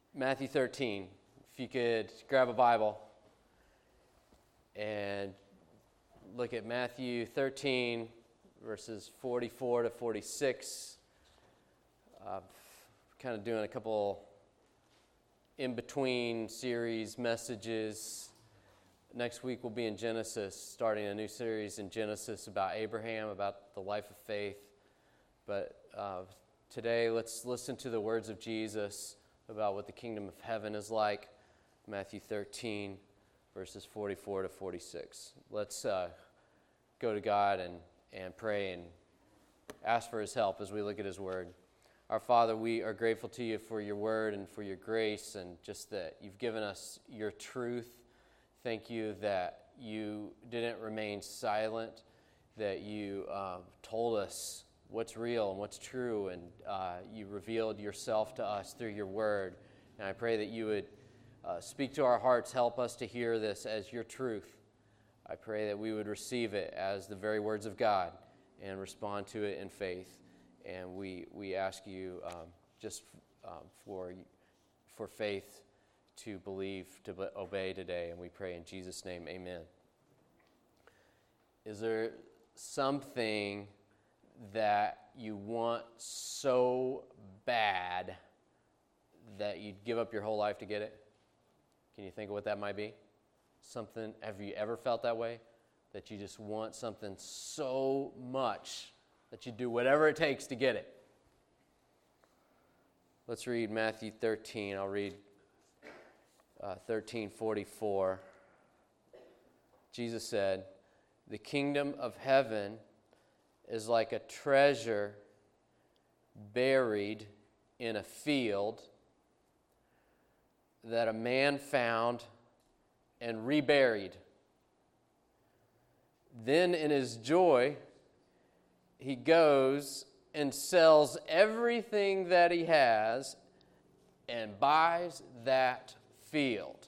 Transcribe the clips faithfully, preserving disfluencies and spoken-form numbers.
Matthew thirteen. If you could grab a Bible and look at Matthew thirteen, verses forty-four to forty-six. Uh, kind of doing a couple in-between series messages. Next week we'll be in Genesis, starting a new series in Genesis about Abraham, about the life of faith. But uh, today let's listen to the words of Jesus about what the kingdom of heaven is like. Matthew thirteen, verses forty-four to forty-six. Let's uh, go to God and, and pray and ask for His help as we look at His word. Our Father, we are grateful to You for Your word and for Your grace, and just that You've given us Your truth. Thank You that You didn't remain silent, that You uh, told us what's real and what's true, and uh, You revealed Yourself to us through Your word. And I pray that You would uh, speak to our hearts, help us to hear this as Your truth. I pray that we would receive it as the very words of God and respond to it in faith. And we we ask You um, just um, for for faith to believe, to obey today, and we pray in Jesus' name, amen. Is there something that you want so bad that you'd give up your whole life to get it? Can you think of what that might be? Something, have you ever felt that way? That you just want something so much that you do whatever it takes to get it? Let's read Matthew thirteen. I'll read uh, thirteen forty-four. Jesus said, "The kingdom of heaven is like a treasure buried in a field that a man found and reburied. Then in his joy, he goes and sells everything that he has and buys that field."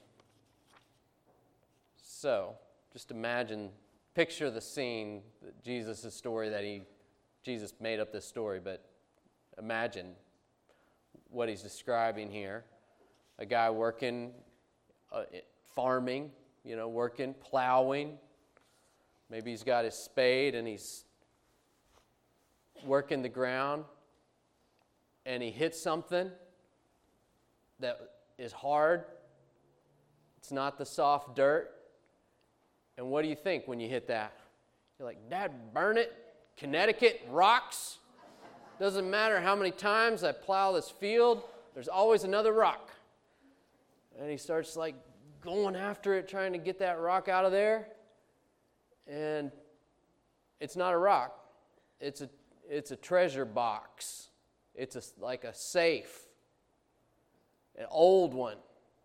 So, just imagine, picture the scene, Jesus' story that he, Jesus made up this story, but imagine what he's describing here. A guy working, uh, farming, you know, working, plowing. Maybe he's got his spade and he's working the ground, and he hits something that is hard. It's not the soft dirt. And what do you think when you hit that? You're like, "Dad, burn it. Connecticut rocks. Doesn't matter how many times I plow this field, there's always another rock." And he starts like going after it, trying to get that rock out of there. And it's not a rock. It's a it's a treasure box. It's a, like a safe, an old one.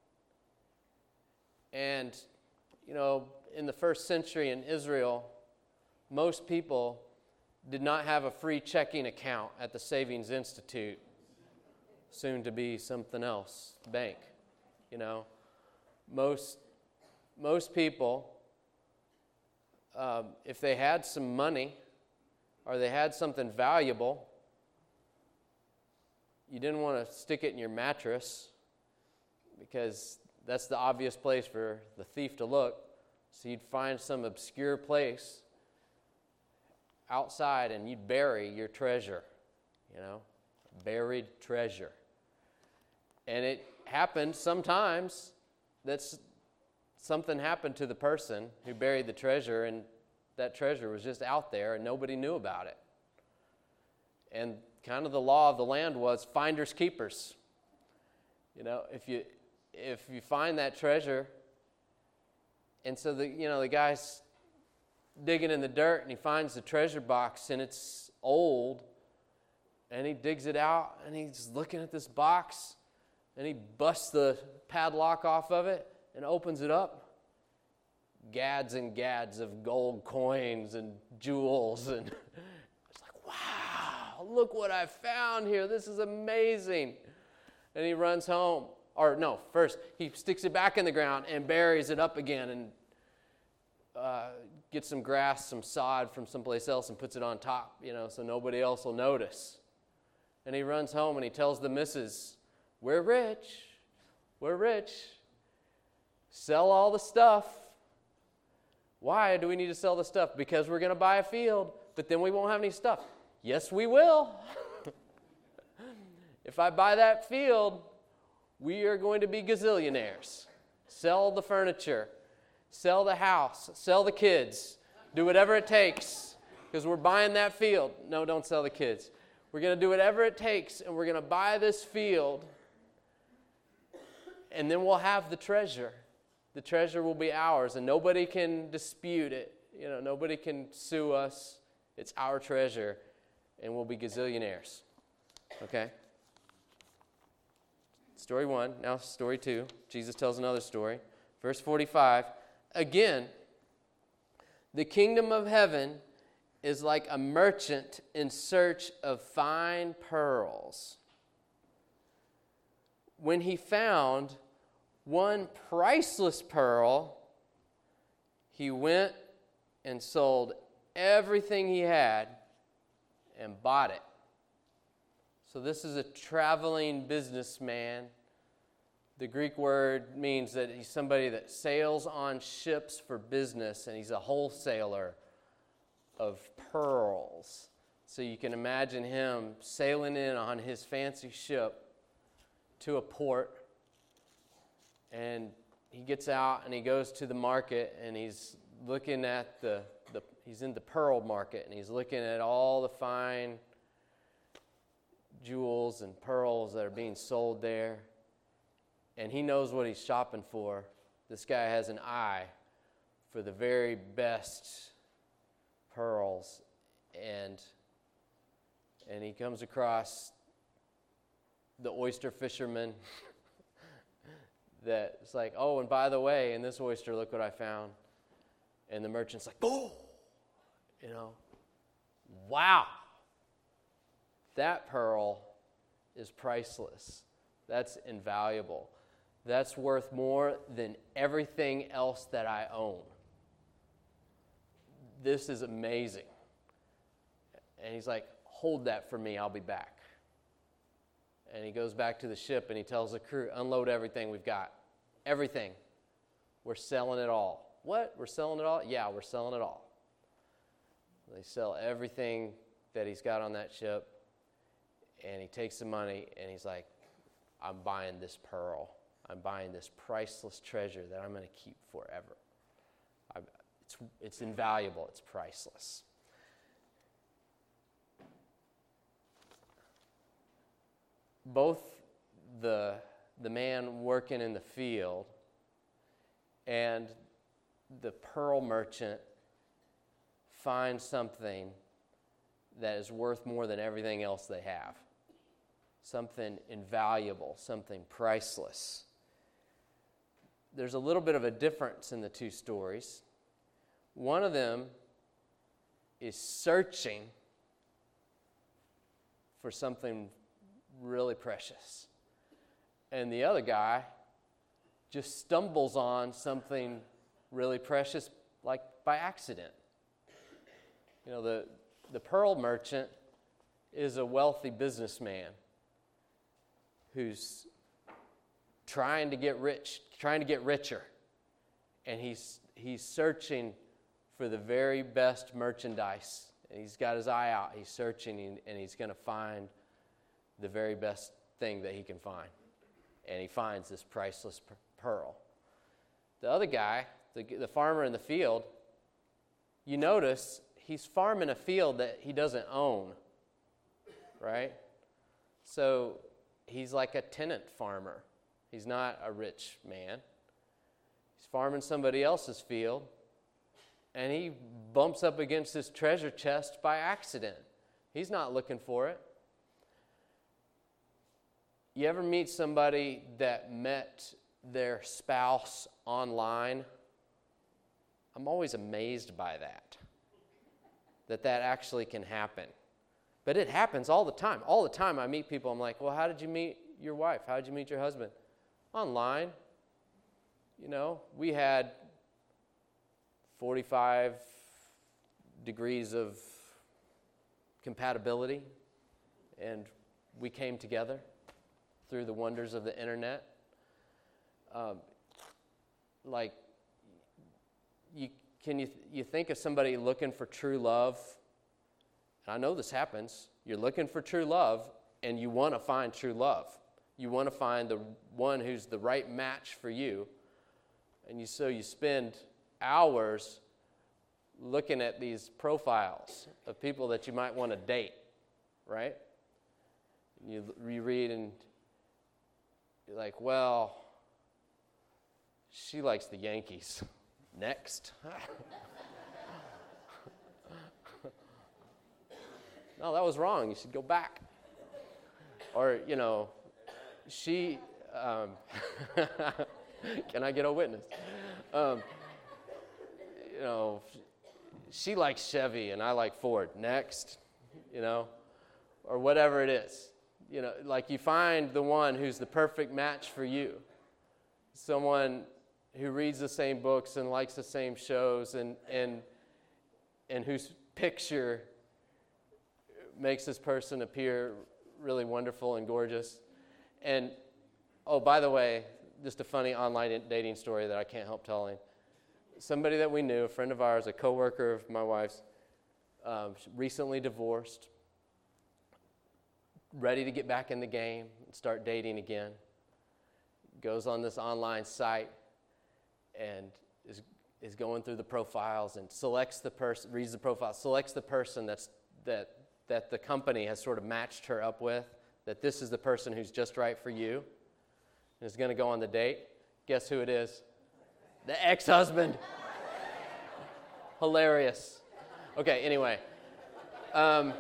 And, you know, in the first century in Israel, most people did not have a free checking account at the Savings Institute, soon to be something else, bank. You know, most most people, um, if they had some money or they had something valuable, you didn't want to stick it in your mattress because that's the obvious place for the thief to look. So you'd find some obscure place outside and you'd bury your treasure, you know, buried treasure. And it happened sometimes that something happened to the person who buried the treasure, and that treasure was just out there and nobody knew about it. And kind of the law of the land was finders keepers. You know, if you if you find that treasure, and so the you know the guy's digging in the dirt and he finds the treasure box and it's old, and he digs it out and he's looking at this box and he busts the padlock off of it and opens it up. Gads and gads of gold coins and jewels, and it's like, wow, look what I found here. This is amazing. And he runs home. Or no, first he sticks it back in the ground and buries it up again and uh, gets some grass, some sod from someplace else and puts it on top, you know, so nobody else will notice. And he runs home and he tells the missus, "We're rich. We're rich. Sell all the stuff. Why do we need to sell the stuff? Because we're going to buy a field, but then we won't have any stuff. Yes, we will. If I buy that field, we are going to be gazillionaires. Sell the furniture. Sell the house. Sell the kids. Do whatever it takes because we're buying that field. No, don't sell the kids. We're going to do whatever it takes, and we're going to buy this field, and then we'll have the treasure. The treasure will be ours, and nobody can dispute it. You know, nobody can sue us. It's our treasure, and we'll be gazillionaires. Okay? Story one. Now story two. Jesus tells another story. Verse forty-five. Again, the kingdom of heaven is like a merchant in search of fine pearls. When he found one priceless pearl, he went and sold everything he had and bought it. So this is a traveling businessman. The Greek word means that he's somebody that sails on ships for business, and he's a wholesaler of pearls. So you can imagine him sailing in on his fancy ship to a port, and he gets out and he goes to the market, and he's looking at the, the he's in the pearl market, and he's looking at all the fine jewels and pearls that are being sold there, and he knows what he's shopping for. This guy has an eye for the very best pearls, and and he comes across the oyster fisherman that's like, oh, and by the way, in this oyster, look what I found. And the merchant's like, oh, you know, wow. That pearl is priceless. That's invaluable. That's worth more than everything else that I own. This is amazing. And he's like, hold that for me, I'll be back. And he goes back to the ship and he tells the crew, unload everything we've got. Everything. We're selling it all. What? We're selling it all? Yeah, we're selling it all. They sell everything that he's got on that ship, and he takes the money and he's like, I'm buying this pearl. I'm buying this priceless treasure that I'm going to keep forever. I, it's, it's invaluable. It's priceless. Both the, the man working in the field and the pearl merchant find something that is worth more than everything else they have. Something invaluable, something priceless. There's a little bit of a difference in the two stories. One of them is searching for something really precious. And the other guy just stumbles on something really precious, like by accident. You know, the, the pearl merchant is a wealthy businessman who's trying to get rich, trying to get richer. And he's he's searching for the very best merchandise. And he's got his eye out. He's searching, and he's going to find the very best thing that he can find. And he finds this priceless pearl. The other guy, the, the farmer in the field, you notice he's farming a field that he doesn't own, right? So he's like a tenant farmer. He's not a rich man. He's farming somebody else's field, and he bumps up against this treasure chest by accident. He's not looking for it. You ever meet somebody that met their spouse online? I'm always amazed by that, that that actually can happen. But it happens all the time. All the time I meet people, I'm like, well, how did you meet your wife? How did you meet your husband? Online. You know, we had forty-five degrees of compatibility, and we came together through the wonders of the internet. um, like, you can you you think of somebody looking for true love? And I know this happens. You're looking for true love, and you want to find true love. You want to find the one who's the right match for you. And you so you spend hours looking at these profiles of people that you might want to date, right? You, you read and you're like, well, she likes the Yankees. Next. No, that was wrong. You should go back. Or, you know, she, um, can I get a witness? Um, you know, she likes Chevy and I like Ford. Next, you know, or whatever it is. You know, like you find the one who's the perfect match for you. Someone who reads the same books and likes the same shows and and and whose picture makes this person appear really wonderful and gorgeous. And, oh, by the way, just a funny online dating story that I can't help telling. Somebody that we knew, a friend of ours, a coworker of my wife's, um, recently divorced, ready to get back in the game and start dating again, goes on this online site and is is going through the profiles and selects the person, reads the profile, selects the person that's that that the company has sort of matched her up with, that this is the person who's just right for you and is going to go on the date. Guess who it is? The ex-husband. Hilarious. Okay, anyway. Um,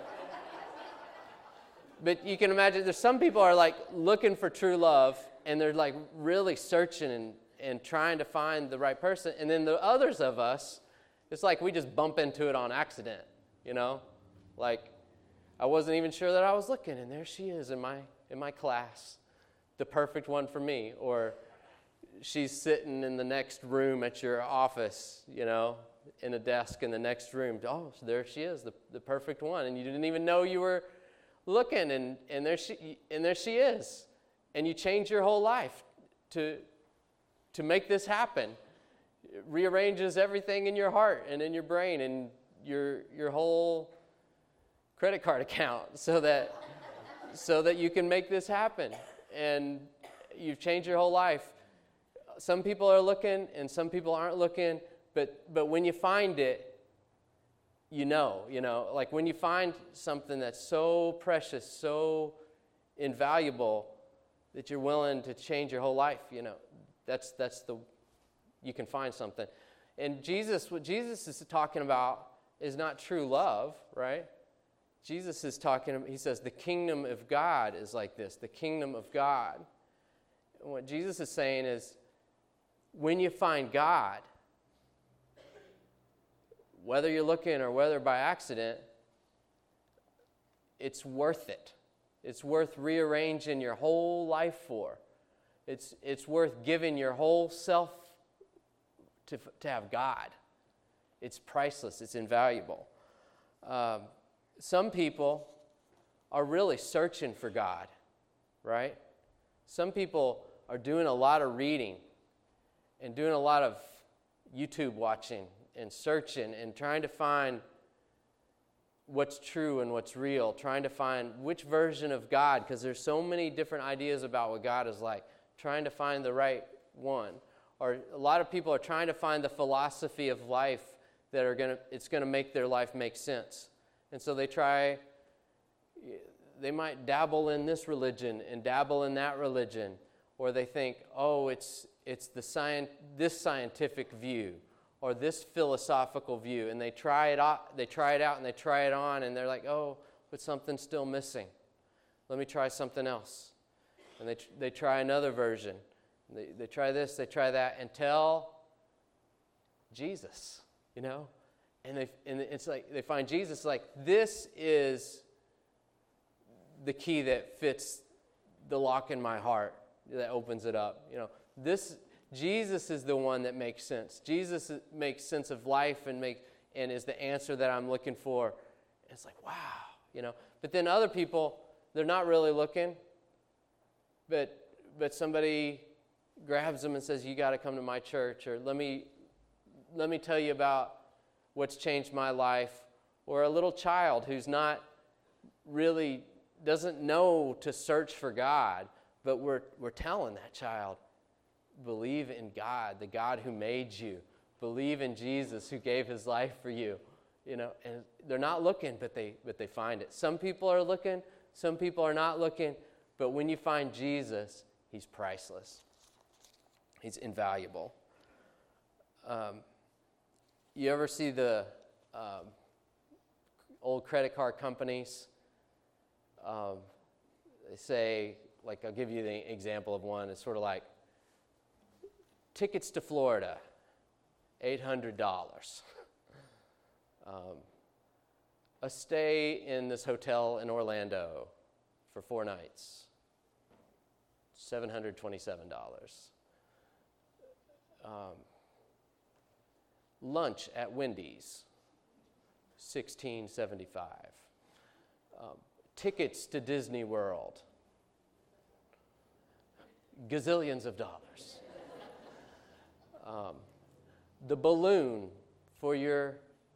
but you can imagine there's some people are like looking for true love and they're like really searching and, and trying to find the right person. And then the others of us, it's like we just bump into it on accident, you know? Like, I wasn't even sure that I was looking, and there she is in my in my class, the perfect one for me. Or she's sitting in the next room at your office, you know, in a desk in the next room. Oh, so there she is, the, the perfect one, and you didn't even know you were looking, and, and there she and there she is, and you change your whole life to to make this happen. It rearranges everything in your heart and in your brain and your your whole credit card account so that so that you can make this happen, and you've changed your whole life. Some people are looking and some people aren't looking, but but when you find it, you know, you know, like when you find something that's so precious, so invaluable that you're willing to change your whole life, you know, that's that's the you can find something. And Jesus, what Jesus is talking about is not true love, right? Jesus is talking, he says, the kingdom of God is like this, the kingdom of God. And what Jesus is saying is, when you find God, whether you're looking or whether by accident, it's worth it. It's worth rearranging your whole life for. It's it's worth giving your whole self to, to have God. It's priceless. It's invaluable. Um, Some people are really searching for God, right? Some people are doing a lot of reading and doing a lot of YouTube watching and searching and trying to find what's true and what's real, trying to find which version of God, because there's so many different ideas about what God is like, trying to find the right one. Or a lot of people are trying to find the philosophy of life that are going to, it's going to make their life make sense. And so they try, they might dabble in this religion and dabble in that religion, or they think, oh, it's it's the science, this scientific view, or this philosophical view, and they try it out, they try it out, and they try it on, and they're like, oh, but something's still missing. Let me try something else, and they they try another version. They they try this, they try that, until Jesus, you know. And they and it's like they find Jesus like, this is the key that fits the lock in my heart, that opens it up. You know, this Jesus is the one that makes sense. Jesus makes sense of life and make and is the answer that I'm looking for. And it's like, wow, you know. But then other people, they're not really looking, but but somebody grabs them and says, you got to come to my church, or let me let me tell you about what's changed my life. Or a little child who's not really, doesn't know to search for God, but we're we're telling that child, believe in God, the God who made you. Believe in Jesus who gave his life for you. You know, and they're not looking, but they but they find it. Some people are looking, some people are not looking, but when you find Jesus, he's priceless. He's invaluable. Um, you ever see the um, old credit card companies? Um, they say, like, I'll give you the example of one. It's sort of like, tickets to Florida, eight hundred dollars. Um, a stay in this hotel in Orlando for four nights, seven hundred twenty-seven dollars. Um, lunch at Wendy's, sixteen seventy-five. Um, tickets to Disney World, gazillions of dollars. um, the balloon for your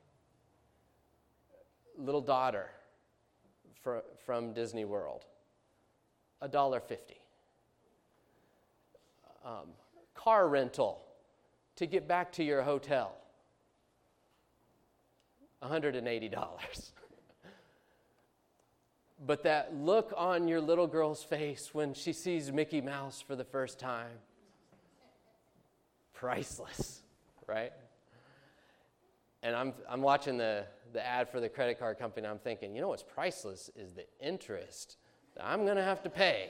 little daughter for, from Disney World, one dollar fifty. Um, car rental to get back to your hotel, one hundred eighty dollars. But that look on your little girl's face when she sees Mickey Mouse for the first time, priceless, right? And I'm I'm watching the, the ad for the credit card company, and I'm thinking, you know what's priceless is the interest that I'm going to have to pay.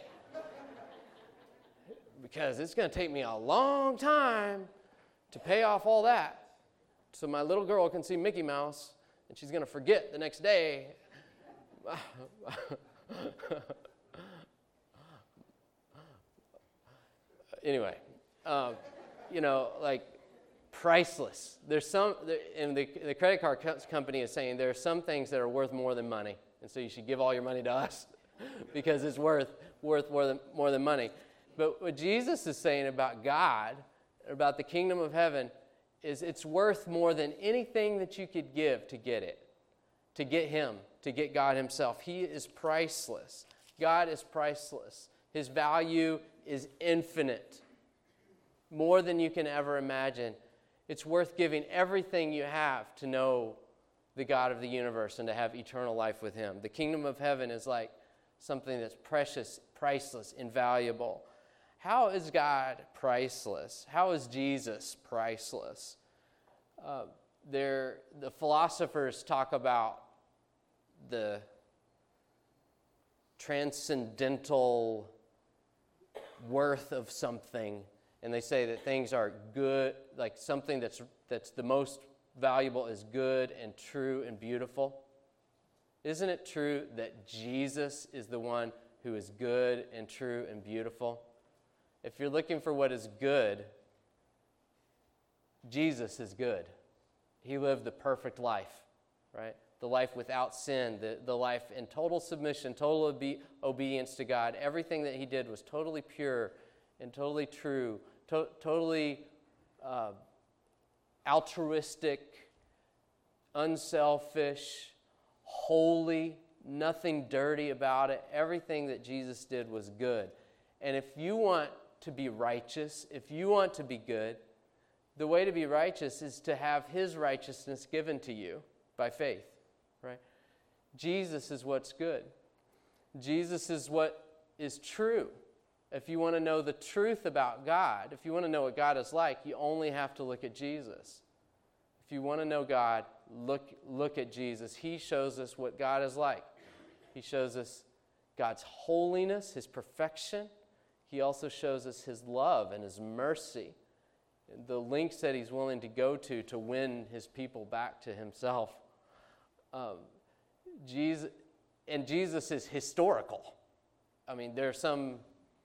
Because it's going to take me a long time to pay off all that so my little girl can see Mickey Mouse, and she's going to forget the next day. Anyway, um, you know, like, priceless. There's some, and the, the credit card company is saying there are some things that are worth more than money, and so you should give all your money to us because it's worth worth more than more than money. But what Jesus is saying about God, about the kingdom of heaven, is it's worth more than anything that you could give to get it, to get him, to get God himself. He is priceless. God is priceless. His value is infinite, more than you can ever imagine. It's worth giving everything you have to know the God of the universe and to have eternal life with him. The kingdom of heaven is like something that's precious, priceless, invaluable. How is God priceless? How is Jesus priceless? Uh, there, the philosophers talk about the transcendental worth of something, and they say that things are good, like something that's that's the most valuable is good and true and beautiful. Isn't it true that Jesus is the one who is good and true and beautiful? If you're looking for what is good, Jesus is good. He lived the perfect life, right? The life without sin, the, the life in total submission, total obe- obedience to God. Everything that he did was totally pure and totally true, to- totally uh, altruistic, unselfish, holy, nothing dirty about it. Everything that Jesus did was good. And if you want to be righteous, if you want to be good, the way to be righteous is to have his righteousness given to you by faith, right? Jesus is what's good. Jesus is what is true. If you want to know the truth about God, if you want to know what God is like, you only have to look at Jesus. If you want to know God, look, look at Jesus. He shows us what God is like. He shows us God's holiness, his perfection. He also shows us his love and his mercy, the lengths that he's willing to go to to win his people back to himself. Um, Jesus, and Jesus is historical. I mean, there are some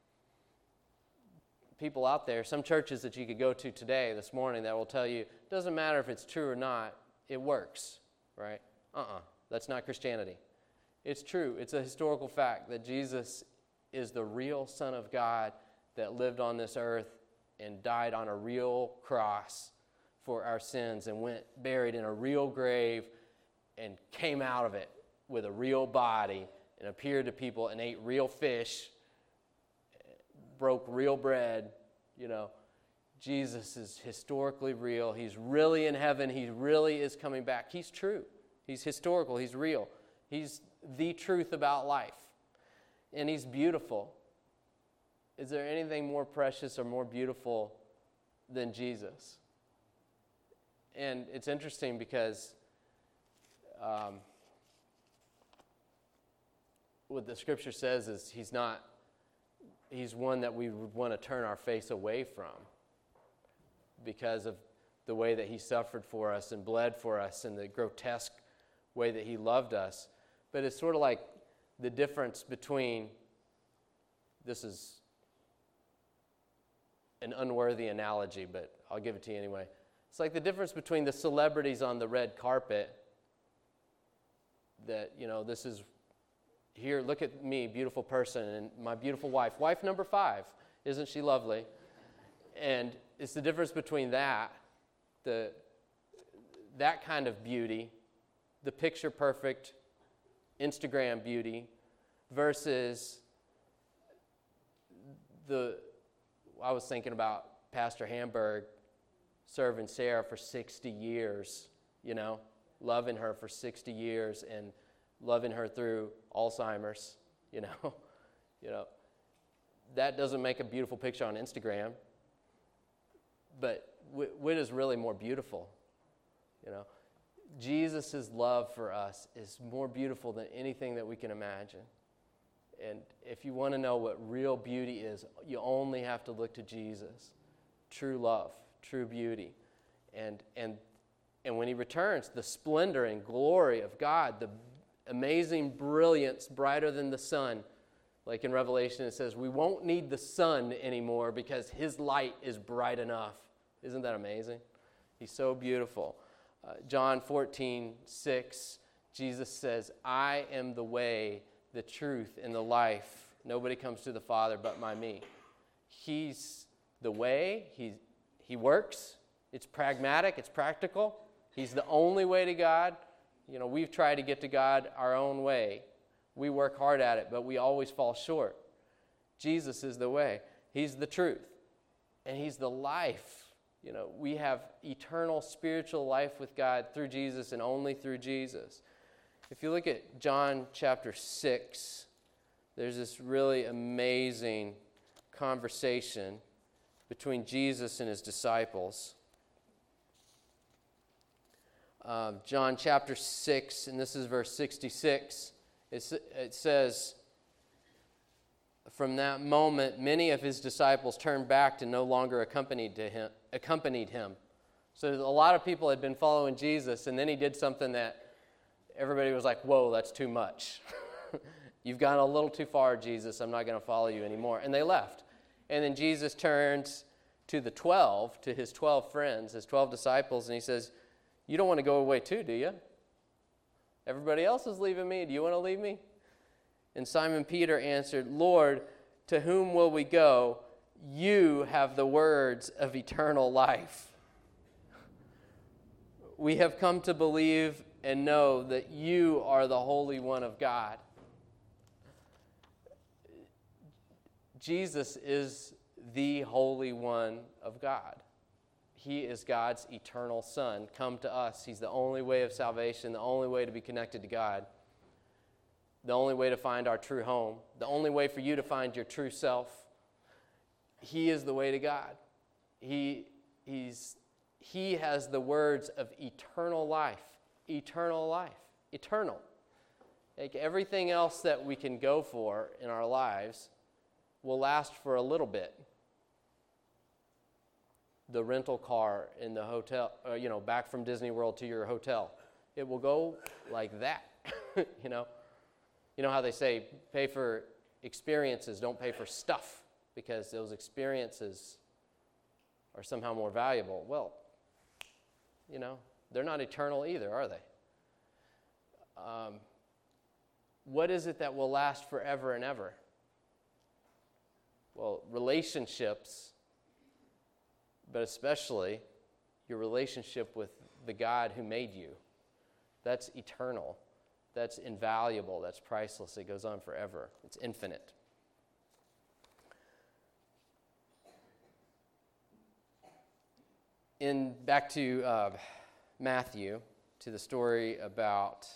people out there, some churches that you could go to today, this morning, that will tell you, it doesn't matter if it's true or not, it works, right? Uh-uh, that's not Christianity. It's true. It's a historical fact that Jesus is the real Son of God that lived on this earth and died on a real cross for our sins and went buried in a real grave and came out of it with a real body and appeared to people and ate real fish, broke real bread, you know. Jesus is historically real. He's really in heaven. He really is coming back. He's true. He's historical. He's real. He's the truth about life. And he's beautiful. Is there anything more precious or more beautiful than Jesus? And it's interesting because um, what the scripture says is he's not, he's one that we would want to turn our face away from because of the way that he suffered for us and bled for us and the grotesque way that he loved us. But it's sort of like the difference between, this is an unworthy analogy, but I'll give it to you anyway. It's like the difference between the celebrities on the red carpet that, you know, this is, here, look at me, beautiful person, and my beautiful wife. Wife number five, isn't she lovely? And it's the difference between that, the that kind of beauty, the picture-perfect Instagram beauty, versus the, I was thinking about Pastor Hamburg serving Sarah for sixty years, you know, loving her for sixty years and loving her through Alzheimer's, you know. you know, that doesn't make a beautiful picture on Instagram, but w- what is really more beautiful, you know? Jesus' love for us is more beautiful than anything that we can imagine. And if you want to know what real beauty is, you only have to look to Jesus. True love, true beauty. And and and when he returns, the splendor and glory of God, the amazing brilliance brighter than the sun. Like in Revelation it says, we won't need the sun anymore because his light is bright enough. Isn't that amazing? He's so beautiful. Uh, John fourteen six, Jesus says, I am the way, the truth, and the life. Nobody comes to the Father but by me. He's the way. He, he works. It's pragmatic. It's practical. He's the only way to God. You know, we've tried to get to God our own way. We work hard at it, but we always fall short. Jesus is the way. He's the truth. And he's the life. You know, we have eternal spiritual life with God through Jesus and only through Jesus. If you look at John chapter six, there's this really amazing conversation between Jesus and his disciples. Um, John chapter six, and this is verse sixty-six. It's, it says, from that moment, many of his disciples turned back and no longer accompanied to him. Accompanied him. So a lot of people had been following Jesus, and then he did something that everybody was like, whoa, that's too much. You've gone a little too far, Jesus. I'm not going to follow you anymore. And they left. And then Jesus turns to the twelve, to his twelve friends, his twelve disciples, and he says, you don't want to go away too, do you? Everybody else is leaving me. Do you want to leave me? And Simon Peter answered, Lord, to whom will we go? You have the words of eternal life. We have come to believe and know that you are the Holy One of God. Jesus is the Holy One of God. He is God's eternal Son, come to us. He's the only way of salvation, the only way to be connected to God, the only way to find our true home, the only way for you to find your true self. He is the way to God. He, he's, he has the words of eternal life. Eternal life. Eternal. Like everything else that we can go for in our lives will last for a little bit. The rental car in the hotel, uh, you know, back from Disney World to your hotel. It will go like that, you know. You know how they say, pay for experiences, don't pay for stuff, because those experiences are somehow more valuable. Well, you know, they're not eternal either, are they? Um, what is it that will last forever and ever? Well, relationships but especially your relationship with the God who made you. That's eternal. That's invaluable. That's priceless. It goes on forever. It's infinite. In back to uh, Matthew, to the story about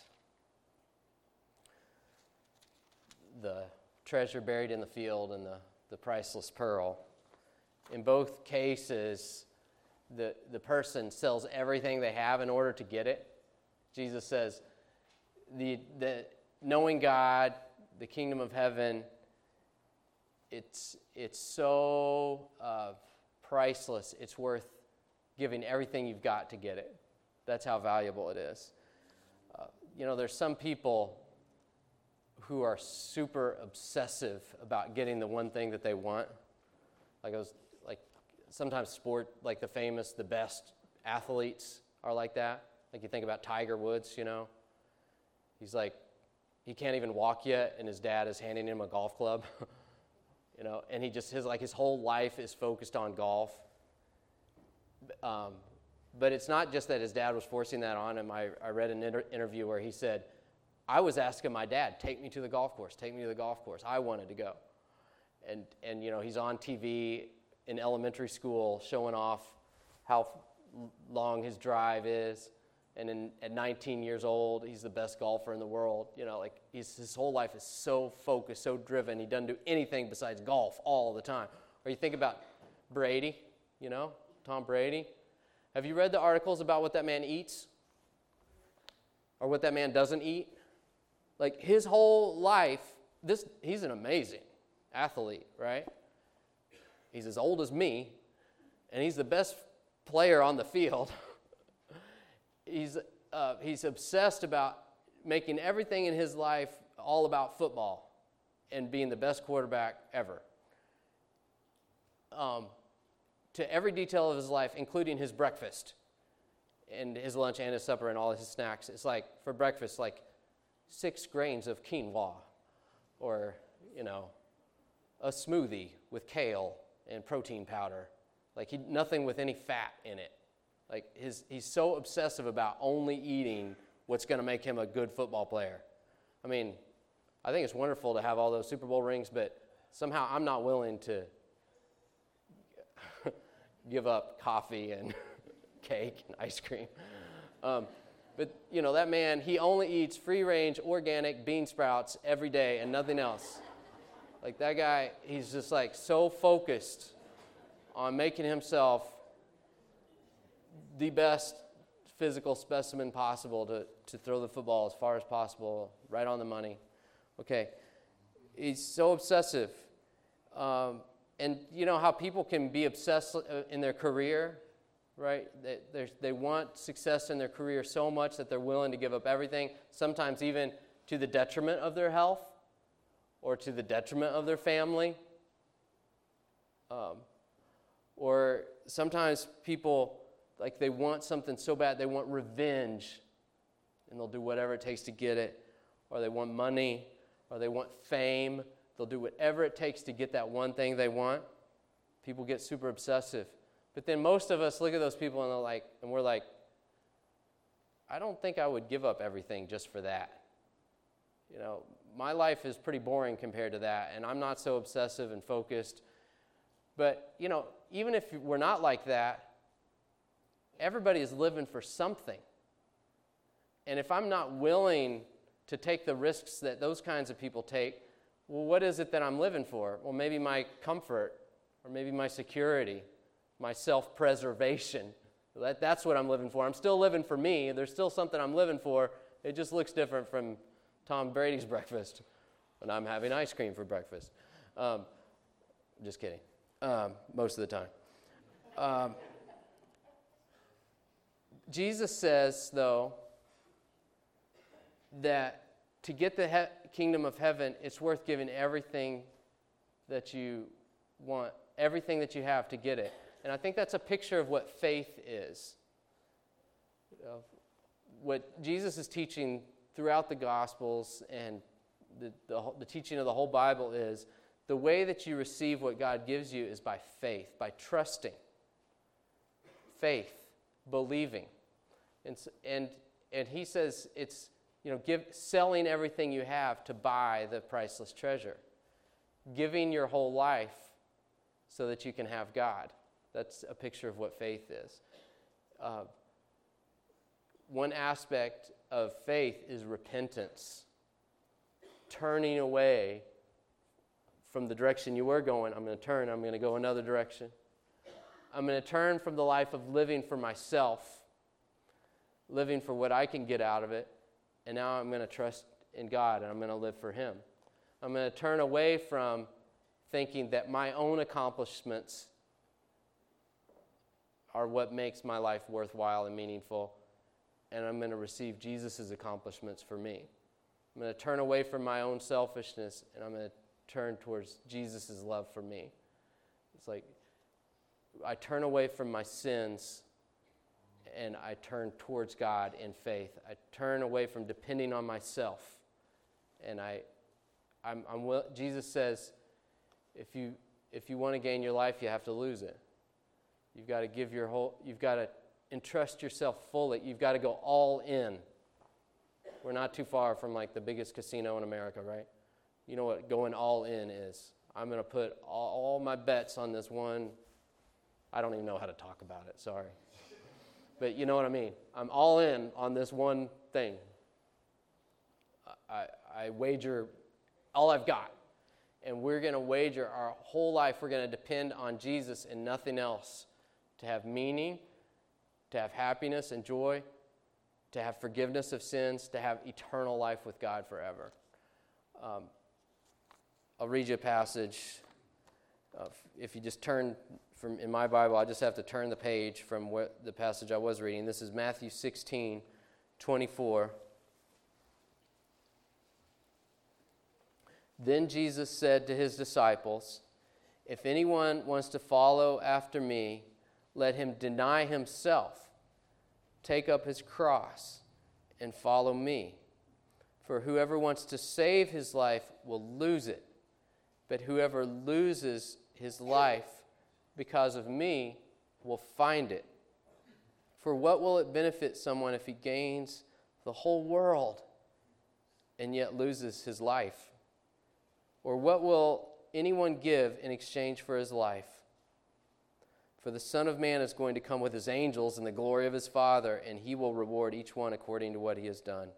the treasure buried in the field and the, the priceless pearl. In both cases, the, the person sells everything they have in order to get it. Jesus says, the, the knowing God, the kingdom of heaven, it's, it's so uh, priceless, it's worth giving everything you've got to get it. That's how valuable it is. Uh, you know, there's some people who are super obsessive about getting the one thing that they want. Like I was, like sometimes sport, like the famous, the best athletes are like that. Like you think about Tiger Woods, you know. He's like, he can't even walk yet, and his dad is handing him a golf club. You know, and he just, his like his whole life is focused on golf. Um, but it's not just that his dad was forcing that on him. I, I read an inter- interview where he said, I was asking my dad, take me to the golf course, take me to the golf course. I wanted to go. And, and you know, he's on T V in elementary school showing off how f- long his drive is. And in, at nineteen years old, he's the best golfer in the world. You know, like he's, his whole life is so focused, so driven. He doesn't do anything besides golf all the time. Or you think about Brady, you know, Tom Brady. Have you read the articles about what that man eats? Or what that man doesn't eat? Like his whole life, this he's an amazing athlete, right? He's as old as me, and he's the best player on the field. he's uh, he's obsessed about making everything in his life all about football and being the best quarterback ever. Um, to every detail of his life, including his breakfast and his lunch and his supper and all his snacks. It's like, for breakfast, like six grains of quinoa or, you know, a smoothie with kale and protein powder. Like, he, nothing with any fat in it. Like, his, he's so obsessive about only eating what's going to make him a good football player. I mean, I think it's wonderful to have all those Super Bowl rings, but somehow I'm not willing to give up coffee and cake and ice cream. Um, but, you know, that man, he only eats free-range organic bean sprouts every day and nothing else. Like, that guy, he's just, like, so focused on making himself the best physical specimen possible to, to throw the football as far as possible, right on the money. Okay. He's so obsessive. Um, and you know how people can be obsessed in their career, right? They, they want success in their career so much that they're willing to give up everything, sometimes even to the detriment of their health or to the detriment of their family. Um, or sometimes people, like, they want something so bad, they want revenge, and they'll do whatever it takes to get it. Or they want money, or they want fame. They'll do whatever it takes to get that one thing they want. People get super obsessive. But then most of us look at those people and they're like, and we're like, I don't think I would give up everything just for that. You know, my life is pretty boring compared to that, and I'm not so obsessive and focused. But, you know, even if we're not like that, everybody is living for something. And if I'm not willing to take the risks that those kinds of people take, well, what is it that I'm living for? Well, maybe my comfort, or maybe my security, my self-preservation. That, that's what I'm living for. I'm still living for me. There's still something I'm living for. It just looks different from Tom Brady's breakfast when I'm having ice cream for breakfast. Um, just kidding. Um, most of the time. Um, Jesus says, though, that to get the he- kingdom of heaven, it's worth giving everything that you want, everything that you have to get it. And I think that's a picture of what faith is. You know, what Jesus is teaching throughout the Gospels and the, the, the teaching of the whole Bible is the way that you receive what God gives you is by faith, by trusting. faith, believing. And, and, and he says it's, you know, give, selling everything you have to buy the priceless treasure. Giving your whole life so that you can have God. That's a picture of what faith is. Uh, one aspect of faith is repentance. Turning away from the direction you were going. I'm going to turn, I'm going to go another direction. I'm going to turn from the life of living for myself, living for what I can get out of it, and now I'm going to trust in God and I'm going to live for Him. I'm going to turn away from thinking that my own accomplishments are what makes my life worthwhile and meaningful, and I'm going to receive Jesus' accomplishments for me. I'm going to turn away from my own selfishness, and I'm going to turn towards Jesus' love for me. It's like I turn away from my sins, and I turn towards God in faith. I turn away from depending on myself, and I, I'm, I'm will, Jesus says, if you if you want to gain your life, you have to lose it. You've got to give your whole. You've got to entrust yourself fully. You've got to go all in. We're not too far from like the biggest casino in America, right? You know what going all in is. I'm going to put all, all my bets on this one. I don't even know how to talk about it, sorry. But you know what I mean. I'm all in on this one thing. I, I wager all I've got. And we're going to wager our whole life, we're going to depend on Jesus and nothing else to have meaning, to have happiness and joy, to have forgiveness of sins, to have eternal life with God forever. Um, I'll read you a passage. Of, if you just turn from in my Bible, I just have to turn the page from what the passage I was reading. This is Matthew sixteen, twenty-four. Then Jesus said to his disciples, "If anyone wants to follow after me, let him deny himself, take up his cross, and follow me. For whoever wants to save his life will lose it, but whoever loses his life because of me will find it. For what will it benefit someone if he gains the whole world and yet loses his life? Or what will anyone give in exchange for his life? For the Son of Man is going to come with his angels in the glory of his Father, and he will reward each one according to what he has done."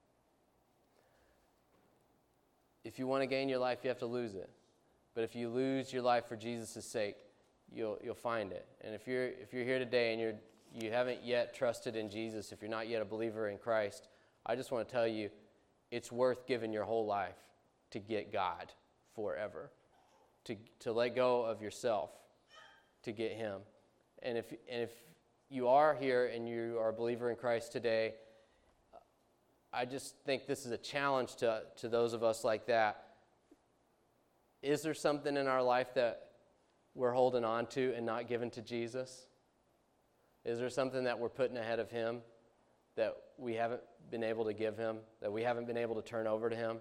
If you want to gain your life, you have to lose it. But if you lose your life for Jesus' sake, you'll you'll find it. And if you're if you're here today and you're you haven't yet trusted in Jesus, if you're not yet a believer in Christ, I just want to tell you, it's worth giving your whole life to get God forever, to to let go of yourself, to get Him. And if and if you are here and you are a believer in Christ today, I just think this is a challenge to, to those of us like that. Is there something in our life that we're holding on to and not giving to Jesus? Is there something that we're putting ahead of Him that we haven't been able to give Him, that we haven't been able to turn over to Him?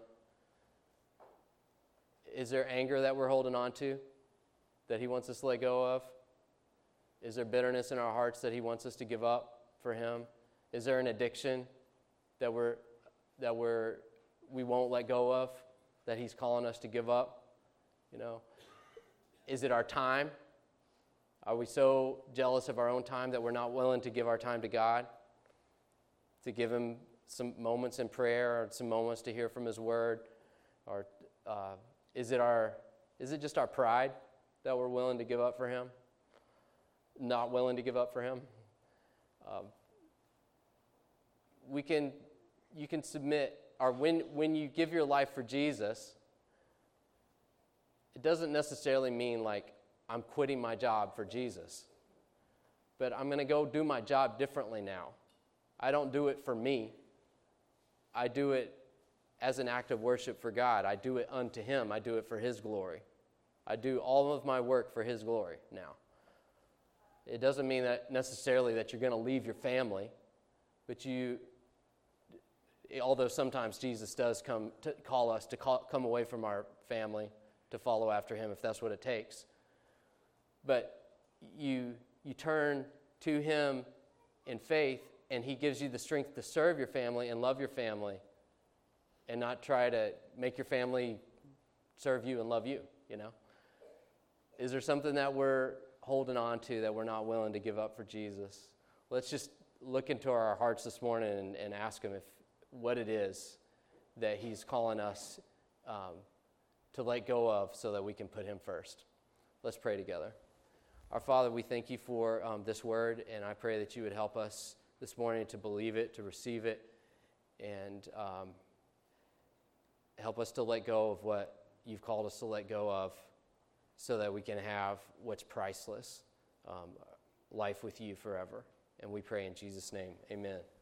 Is there anger that we're holding on to that He wants us to let go of? Is there bitterness in our hearts that He wants us to give up for Him? Is there an addiction that we're that we're we won't let go of, that He's calling us to give up? You know, is it our time? Are we so jealous of our own time that we're not willing to give our time to God, to give Him some moments in prayer or some moments to hear from His Word? Or uh, is it our is it just our pride that we're willing to give up for Him? Not willing to give up for Him? Um, we can. You can submit, or when, when you give your life for Jesus, it doesn't necessarily mean like I'm quitting my job for Jesus. But I'm going to go do my job differently now. I don't do it for me. I do it as an act of worship for God. I do it unto Him. I do it for His glory. I do all of my work for His glory now. It doesn't mean that necessarily that you're going to leave your family, but you... although sometimes Jesus does come to call us to call, come away from our family to follow after Him if that's what it takes. But you you turn to him in faith, and he gives you the strength to serve your family and love your family and not try to make your family serve you and love you, you know? Is there something that we're holding on to that we're not willing to give up for Jesus? Let's just look into our hearts this morning and, and ask him if what it is that he's calling us um, to let go of so that we can put him first. Let's pray together. Our Father, we thank you for um, this word, and I pray that you would help us this morning to believe it, to receive it, and um, help us to let go of what you've called us to let go of so that we can have what's priceless, um, life with you forever. And we pray in Jesus' name, amen.